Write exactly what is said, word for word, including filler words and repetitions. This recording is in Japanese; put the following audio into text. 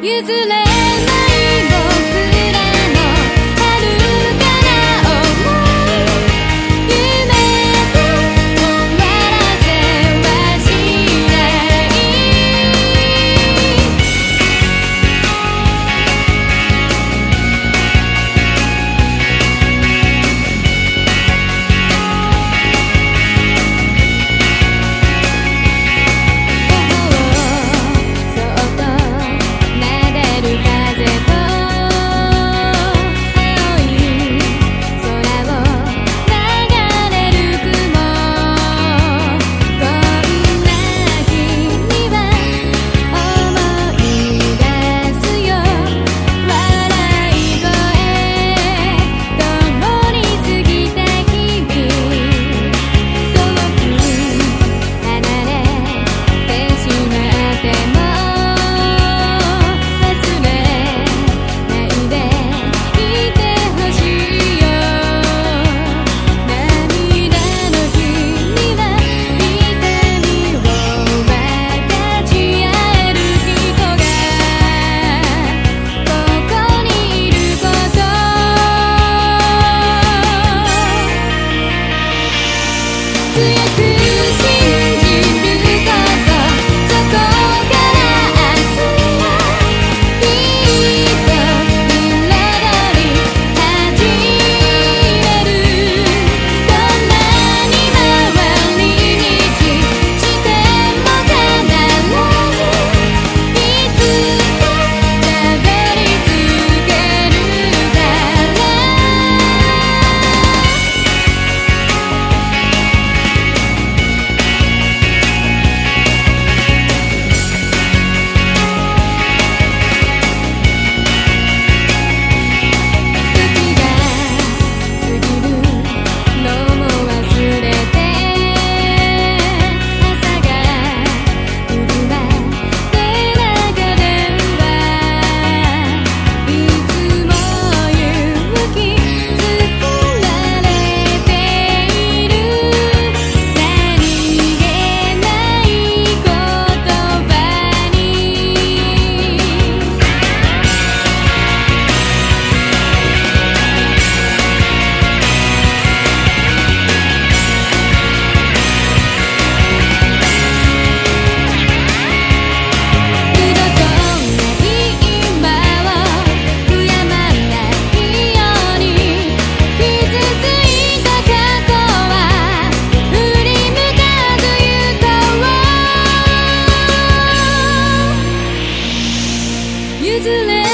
譲れない僕らの遥かな想い夢と終わらせはしないそっと撫でる風と青い空を流れる雲こんな日には思い出すよ笑い声共に過ぎた日々遠く離れてしまっても忘れないでいてほしいよ涙の日には痛みを分かち合える人がここにいること強く信じることそこから明日はきっと彩り始めるどんなに回り道しても必ずいつかたどり着けるから時が過ぎるのも忘れて朝が来るまで中ではいつも勇気づけられている何気ない言葉に二度とない今を悔やまないように傷ついた過去は振り向かず行こう譲れ